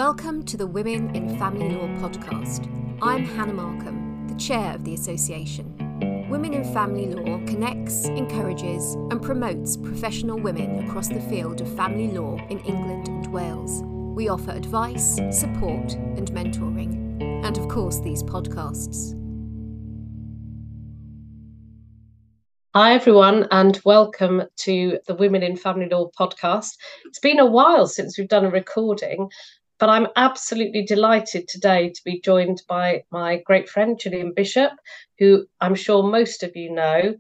Welcome to the Women in Family Law podcast. I'm Hannah Markham, the chair of the association. Women in Family Law connects, encourages and promotes professional women across the field of family law in England and Wales. We offer advice, support and mentoring, and of course these podcasts. Hi everyone and welcome to the Women in Family Law podcast. It's been a while since we've done a recording, but I'm absolutely delighted today to be joined by my great friend Gillian Bishop, who I'm sure most of you know,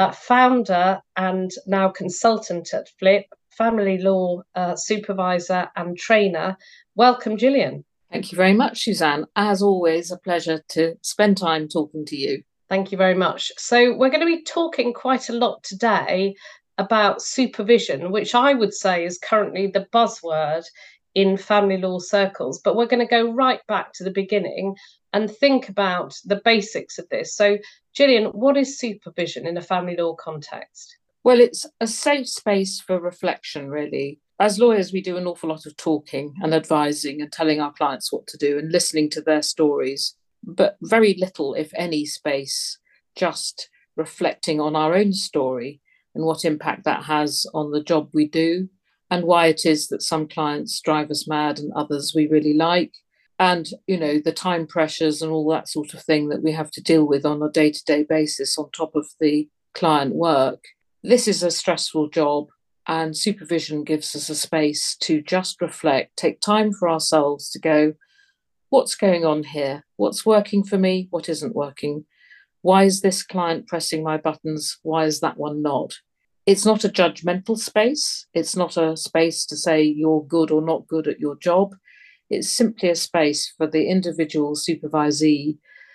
founder and now consultant at Flip, family law supervisor and trainer. Welcome, Gillian. Thank you very much, Suzanne. As always, a pleasure to spend time talking to you. Thank you very much. So we're going to be talking quite a lot today about supervision, which I would say is currently the buzzword in family law circles. But we're going to go right back to the beginning and think about the basics of this. So, Gillian, what is supervision in a family law context? Well, it's a safe space for reflection, really. As lawyers, we do an awful lot of talking and advising and telling our clients what to do and listening to their stories, but very little, if any, space just reflecting on our own story and what impact that has on the job we do and why it is that some clients drive us mad and others we really like. And, you know, the time pressures and all that sort of thing that we have to deal with on a day-to-day basis on top of the client work. This is a stressful job, and supervision gives us a space to just reflect, take time for ourselves to go, what's going on here? What's working for me? What isn't working? Why is this client pressing my buttons? Why is that one not? It's not a judgmental space. It's not a space to say you're good or not good at your job. It's simply a space for the individual supervisee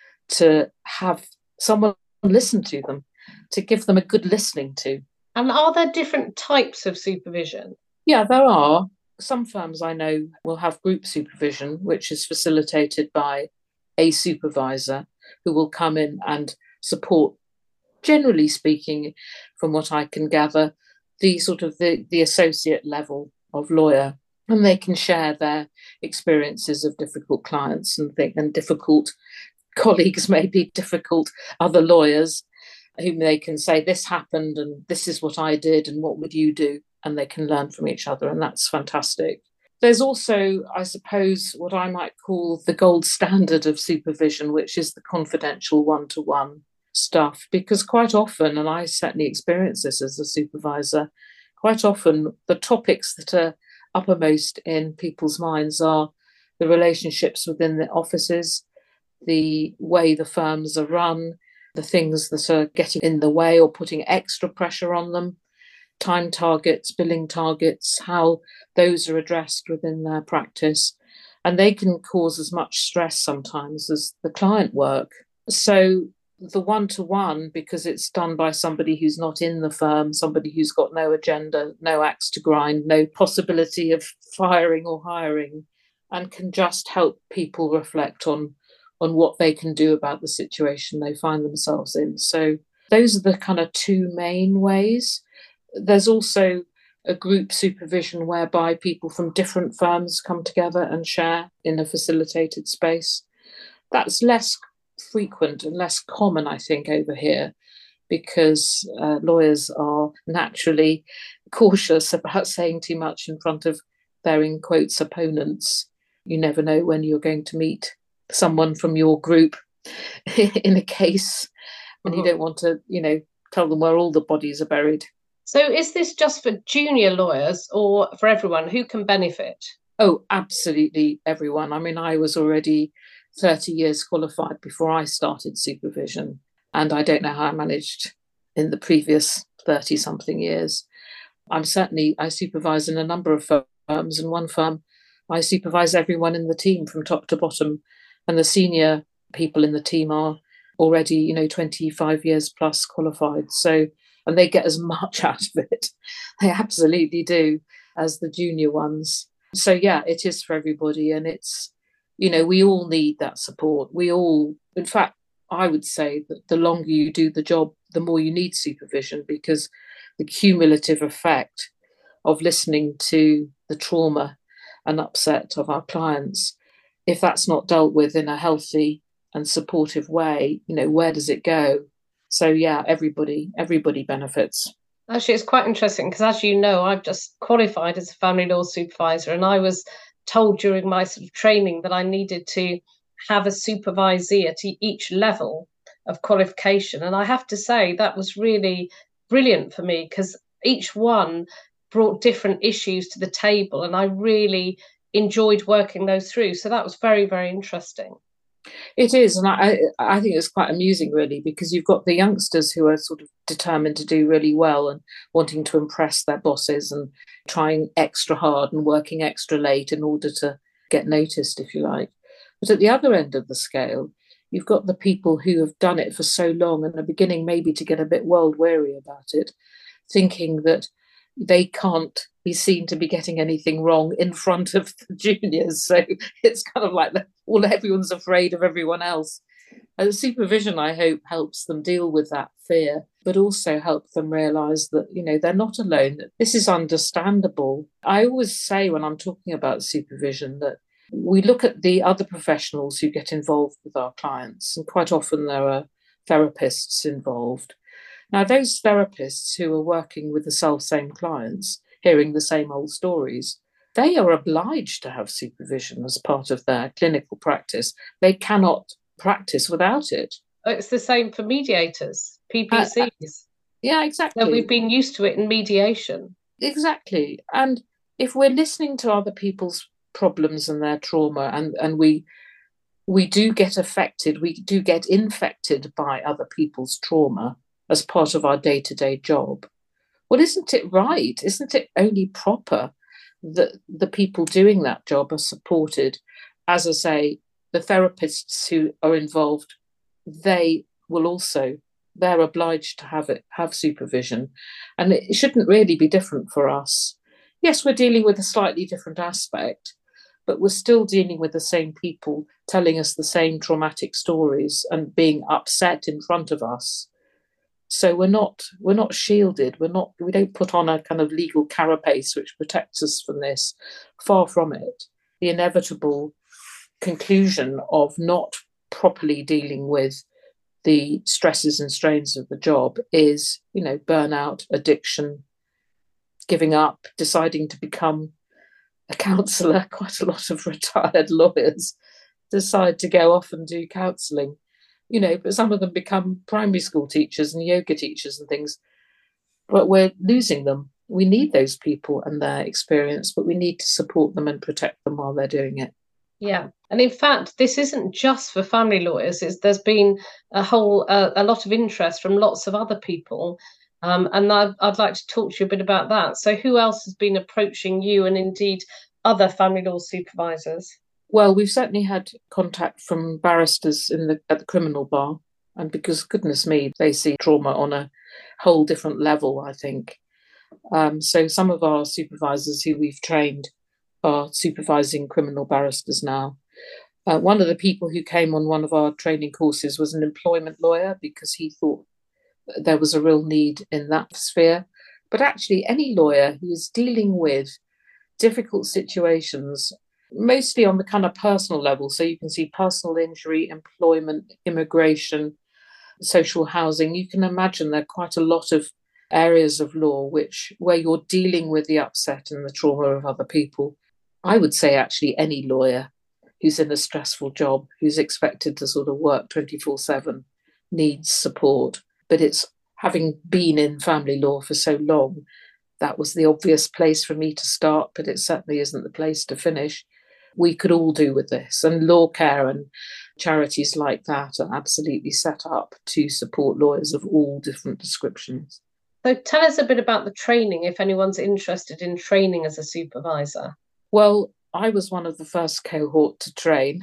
to have someone listen to them, to give them a good listening to. And are there different types of supervision? Yeah, there are. Some firms I know will have group supervision, which is facilitated by a supervisor who will come in and support, generally speaking, from what I can gather, the associate level of lawyer. And they can share their experiences of difficult clients and difficult colleagues, maybe difficult other lawyers, whom they can say, this happened and this is what I did and what would you do? And they can learn from each other, and that's fantastic. There's also, I suppose, what I might call the gold standard of supervision, which is the confidential one-to-one stuff, because quite often, and I certainly experience this as a supervisor, quite often the topics that are uppermost in people's minds are the relationships within the offices, the way the firms are run, the things that are getting in the way or putting extra pressure on them, time targets, billing targets, how those are addressed within their practice. And they can cause as much stress sometimes as the client work. So the one-to-one, because it's done by somebody who's not in the firm, somebody who's got no agenda, no axe to grind, no possibility of firing or hiring, and can just help people reflect on what they can do about the situation they find themselves in. So those are the kind of two main ways. There's also a group supervision whereby people from different firms come together and share in a facilitated space. That's less frequent and less common, I think, over here, because lawyers are naturally cautious about saying too much in front of their, in quotes, opponents. You never know when you're going to meet someone from your group in a case, and you don't want to, tell them where all the bodies are buried. So is this just for junior lawyers or for everyone? Who can benefit? Oh, absolutely everyone. I mean, I was already 30 years qualified before I started supervision, and I don't know how I managed in the previous 30-something years. I supervise in a number of firms, and one firm I supervise everyone in the team from top to bottom, and the senior people in the team are already, 25 years plus qualified. So, and they get as much out of it, they absolutely do, as the junior ones. So yeah, it is for everybody, and it's, we all need that support. In fact, I would say that the longer you do the job, the more you need supervision, because the cumulative effect of listening to the trauma and upset of our clients, if that's not dealt with in a healthy and supportive way, where does it go? So yeah, everybody benefits. Actually, it's quite interesting because, as you know, I've just qualified as a family law supervisor, and I was told during my sort of training that I needed to have a supervisee at each level of qualification. And I have to say that was really brilliant for me because each one brought different issues to the table, and I really enjoyed working those through. So that was very, very interesting. It is, and I think it's quite amusing, really, because you've got the youngsters who are sort of determined to do really well and wanting to impress their bosses and trying extra hard and working extra late in order to get noticed, if you like. But at the other end of the scale, you've got the people who have done it for so long and are beginning maybe to get a bit world weary about it, thinking that they can't be seen to be getting anything wrong in front of the juniors. So it's kind of like everyone's afraid of everyone else. And supervision, I hope, helps them deal with that fear, but also help them realise that, they're not alone, that this is understandable. I always say when I'm talking about supervision that we look at the other professionals who get involved with our clients, and quite often there are therapists involved. Now, those therapists who are working with the self-same clients, hearing the same old stories, they are obliged to have supervision as part of their clinical practice. They cannot practice without it. It's the same for mediators, PPCs. Yeah, exactly. So we've been used to it in mediation. Exactly. And if we're listening to other people's problems and their trauma, and we do get affected, we do get infected by other people's trauma as part of our day-to-day job, well, isn't it right? Isn't it only proper that the people doing that job are supported? As I say, the therapists who are involved, they're obliged to have supervision. And it shouldn't really be different for us. Yes, we're dealing with a slightly different aspect, but we're still dealing with the same people telling us the same traumatic stories and being upset in front of us. So we're not shielded. We don't put on a kind of legal carapace which protects us from this. Far from it. The inevitable conclusion of not properly dealing with the stresses and strains of the job is, burnout, addiction, giving up, deciding to become a counsellor. Quite a lot of retired lawyers decide to go off and do counselling. But some of them become primary school teachers and yoga teachers and things. But we're losing them. We need those people and their experience, but we need to support them and protect them while they're doing it. Yeah. And in fact, this isn't just for family lawyers. There's been a lot of interest from lots of other people. And I'd like to talk to you a bit about that. So who else has been approaching you and indeed other family law supervisors? Well, we've certainly had contact from barristers at the criminal bar, and because, goodness me, they see trauma on a whole different level, I think. So some of our supervisors who we've trained are supervising criminal barristers now. One of the people who came on one of our training courses was an employment lawyer because he thought there was a real need in that sphere. But actually, any lawyer who is dealing with difficult situations, mostly on the kind of personal level. So you can see personal injury, employment, immigration, social housing. You can imagine there are quite a lot of areas of law where you're dealing with the upset and the trauma of other people. I would say actually any lawyer who's in a stressful job, who's expected to sort of work 24/7, needs support. But it's having been in family law for so long, that was the obvious place for me to start, but it certainly isn't the place to finish. We could all do with this, and Law Care and charities like that are absolutely set up to support lawyers of all different descriptions. So tell us a bit about the training, if anyone's interested in training as a supervisor. Well, I was one of the first cohort to train.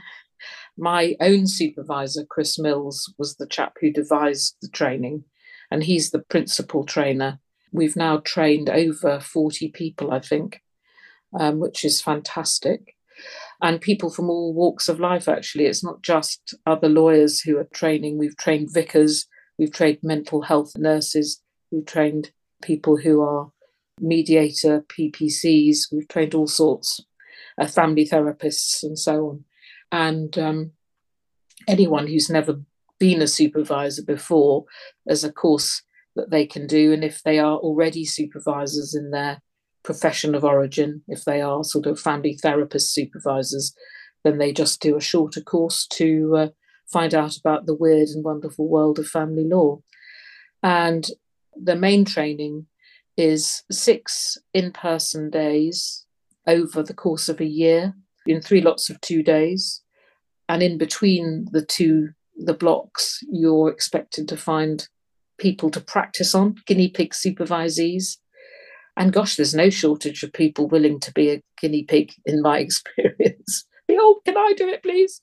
My own supervisor, Chris Mills, was the chap who devised the training, and he's the principal trainer. We've now trained over 40 people, I think, which is fantastic. And people from all walks of life, actually. It's not just other lawyers who are training. We've trained vicars, we've trained mental health nurses, we've trained people who are mediator, PPCs, we've trained all sorts. family therapists and so on. And anyone who's never been a supervisor before, there's a course that they can do. And if they are already supervisors in their profession of origin, if they are sort of family therapist supervisors, then they just do a shorter course to find out about the weird and wonderful world of family law. And the main training is 6 in-person days over the course of a year in 3 lots of 2 days. And in between the blocks, you're expected to find people to practice on, guinea pig supervisees. And gosh, there's no shortage of people willing to be a guinea pig in my experience. Oh, can I do it, please?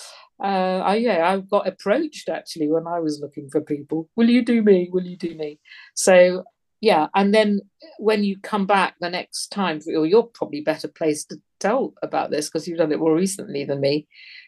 I got approached actually when I was looking for people. Will you do me? Will you do me? So yeah, and then when you come back the next time, or you're probably better placed to tell about this because you've done it more recently than me,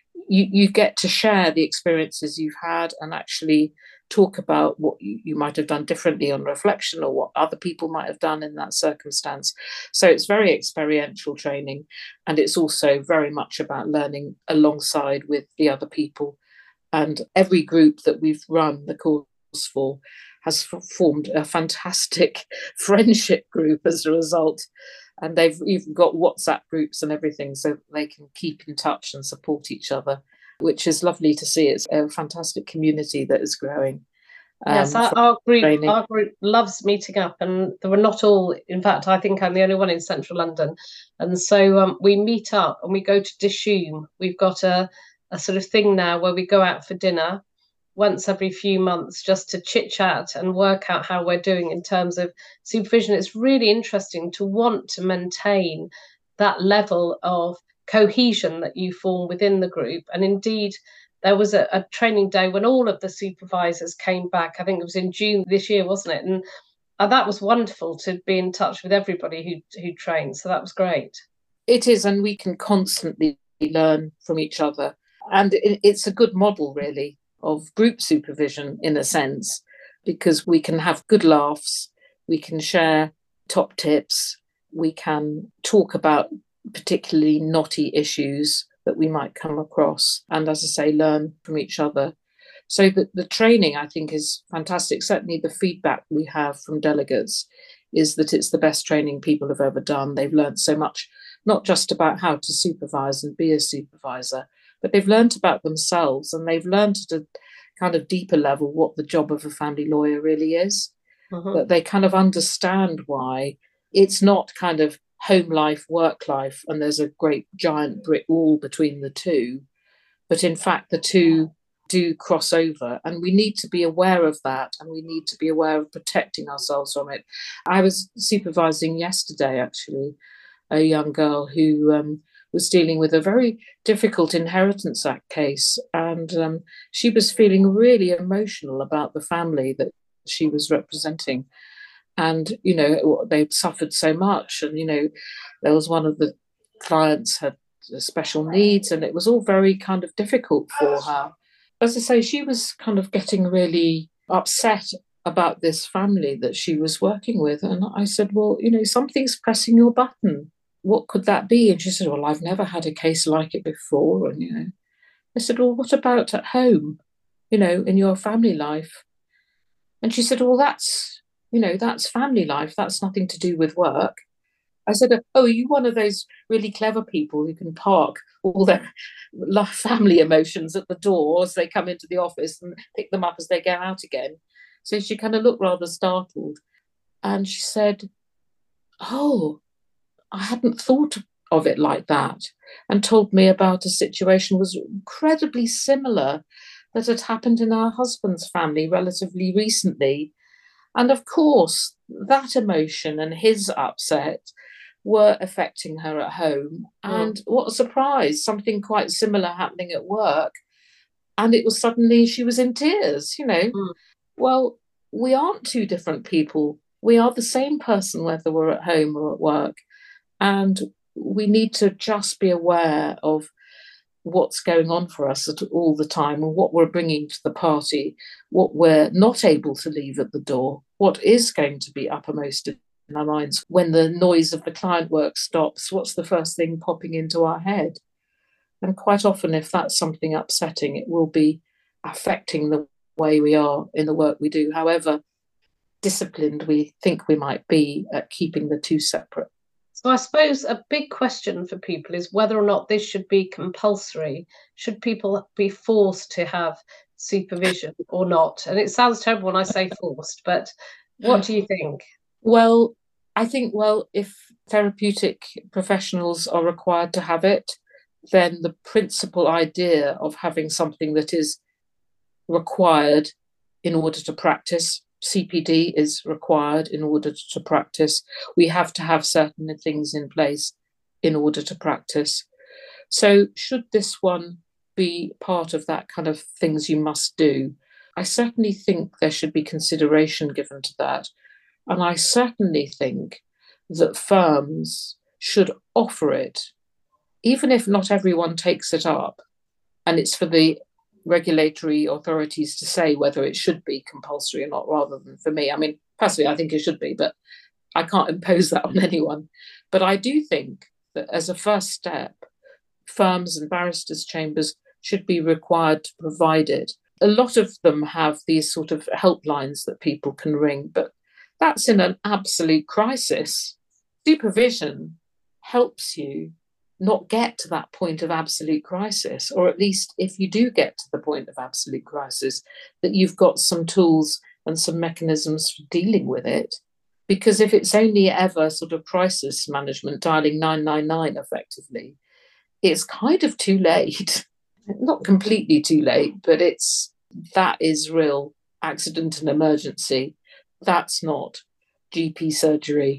you get to share the experiences you've had and actually talk about what you might have done differently on reflection or what other people might have done in that circumstance. So it's very experiential training, and it's also very much about learning alongside with the other people. And every group that we've run the course for has formed a fantastic friendship group as a result. And they've even got WhatsApp groups and everything so they can keep in touch and support each other, which is lovely to see. It's a fantastic community that is growing. Yes, our group loves meeting up, and they were not all, in fact, I think I'm the only one in central London. And so we meet up and we go to Dishoom. We've got a sort of thing now where we go out for dinner once every few months just to chit chat and work out how we're doing in terms of supervision. It's really interesting to want to maintain that level of cohesion that you form within the group. And indeed, there was a training day when all of the supervisors came back. I think it was in June this year, wasn't it? And that was wonderful to be in touch with everybody who trained. So that was great. It is, and we can constantly learn from each other. And it's a good model, really, of group supervision in a sense, because we can have good laughs, we can share top tips, we can talk about particularly knotty issues that we might come across, and as I say, learn from each other. So the training, I think, is fantastic. Certainly the feedback we have from delegates is that it's the best training people have ever done. They've learned so much, not just about how to supervise and be a supervisor, but they've learned about themselves, and they've learned at a kind of deeper level what the job of a family lawyer really is. That they kind of understand why it's not kind of home life, work life, and there's a great giant brick wall between the two. But in fact, the two do cross over, and we need to be aware of that, and we need to be aware of protecting ourselves from it. I was supervising yesterday, actually, a young girl who was dealing with a very difficult Inheritance Act case, and she was feeling really emotional about the family that she was representing. And, they'd suffered so much. And, there was one of the clients had special needs, and it was all very kind of difficult for her. As I say, she was kind of getting really upset about this family that she was working with. And I said, well, something's pressing your button. What could that be? And she said, well, I've never had a case like it before. And, I said, well, what about at home, in your family life? And she said, well, that's family life. That's nothing to do with work. I said, oh, are you one of those really clever people who can park all their family emotions at the door as they come into the office and pick them up as they go out again? So she kind of looked rather startled. And she said, oh, I hadn't thought of it like that, and told me about a situation was incredibly similar that had happened in our husband's family relatively recently. And of course, that emotion and his upset were affecting her at home. And what a surprise, something quite similar happening at work. And it was suddenly she was in tears, Well, we aren't two different people. We are the same person, whether we're at home or at work. And we need to just be aware of what's going on for us all the time, and what we're bringing to the party, what we're not able to leave at the door, what is going to be uppermost in our minds. When the noise of the client work stops, what's the first thing popping into our head? And quite often, if that's something upsetting, it will be affecting the way we are in the work we do, however disciplined we think we might be at keeping the two separate. So I suppose a big question for people is whether or not this should be compulsory. Should people be forced to have supervision or not? And it sounds terrible when I say forced, but what do you think? Well, I think, if therapeutic professionals are required to have it, then the principal idea of having something that is required in order to practice, CPD is required in order to practice. We have to have certain things in place in order to practice. So should this one be part of that kind of things you must do? I certainly think there should be consideration given to that. And I certainly think that firms should offer it, even if not everyone takes it up. And it's for the regulatory authorities to say whether it should be compulsory or not, rather than for me. I mean, personally, I think it should be, but I can't impose that on anyone. But I do think that as a first step, firms and barristers' chambers should be required to provide it. A lot of them have these sort of helplines that people can ring, but that's in an absolute crisis. Supervision helps you not get to that point of absolute crisis, or at least if you do get to the point of absolute crisis, that you've got some tools and some mechanisms for dealing with it. Because if it's only ever sort of crisis management, dialing 999 effectively, it's kind of too late. Not completely too late, but that is real accident and emergency. That's not GP surgery,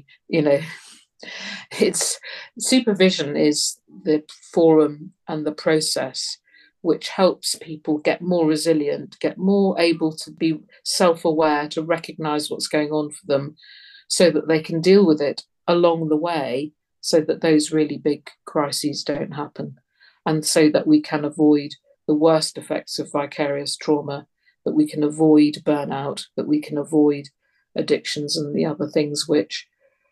It's supervision is the forum and the process which helps people get more resilient, get more able to be self-aware, to recognize what's going on for them so that they can deal with it along the way, so that those really big crises don't happen, and so that we can avoid the worst effects of vicarious trauma, that we can avoid burnout, that we can avoid addictions and the other things which,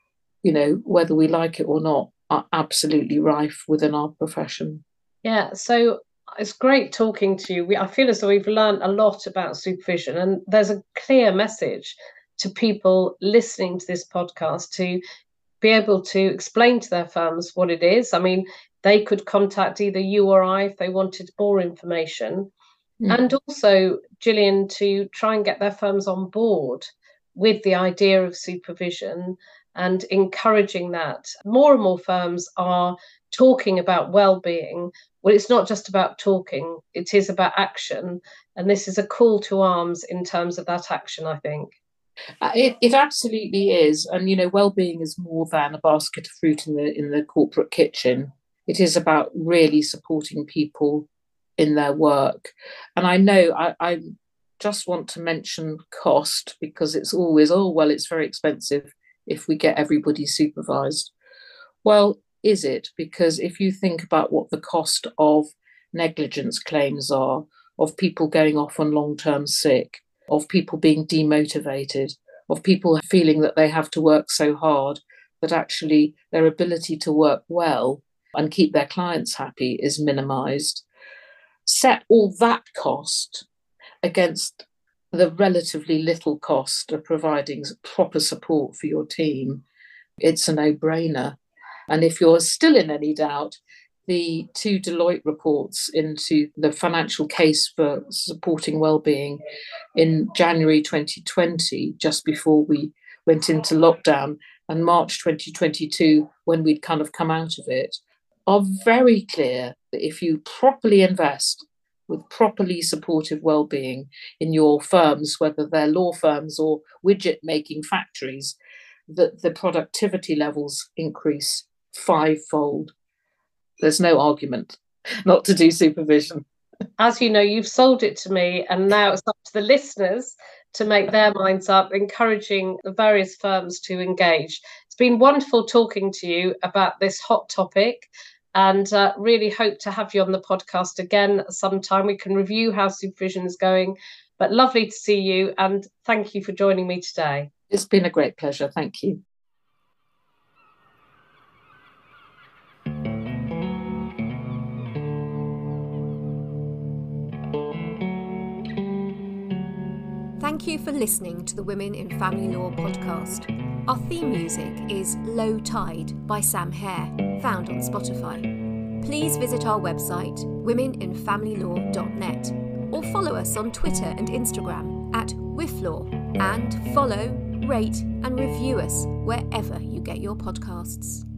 whether we like it or not, are absolutely rife within our profession. Yeah, so it's great talking to you. I feel as though we've learned a lot about supervision, and there's a clear message to people listening to this podcast to be able to explain to their firms what it is. I mean, they could contact either you or I if they wanted more information. And also, Gillian, to try and get their firms on board with the idea of supervision and encouraging that. More and more firms are talking about well-being. Well, it's not just about talking, it is about action. And this is a call to arms in terms of that action, I think. It absolutely is. And, well-being is more than a basket of fruit in the corporate kitchen. It is about really supporting people in their work. And I know I just want to mention cost, because it's always, it's very expensive if we get everybody supervised. Well, is it? Because if you think about what the cost of negligence claims are, of people going off on long-term sick, of people being demotivated, of people feeling that they have to work so hard that actually their ability to work well and keep their clients happy is minimized. Set all that cost against the relatively little cost of providing proper support for your team, it's a no-brainer. And if you're still in any doubt, the 2 Deloitte reports into the financial case for supporting wellbeing in January 2020, just before we went into lockdown, and March 2022, when we'd kind of come out of it, are very clear that if you properly invest with properly supportive well-being in your firms, whether they're law firms or widget-making factories, that the productivity levels increase 5-fold. There's no argument not to do supervision. As you know, you've sold it to me, and now it's up to the listeners to make their minds up, encouraging the various firms to engage. It's been wonderful talking to you about this hot topic, and really hope to have you on the podcast again sometime. We can review how supervision is going, but lovely to see you, and thank you for joining me today. It's been a great pleasure. Thank you. Thank you for listening to the Women in Family Law podcast. Our theme music is Low Tide by Sam Hare, found on Spotify. Please visit our website, womeninfamilylaw.net, or follow us on Twitter and Instagram at WIFLaw, and follow, rate and review us wherever you get your podcasts.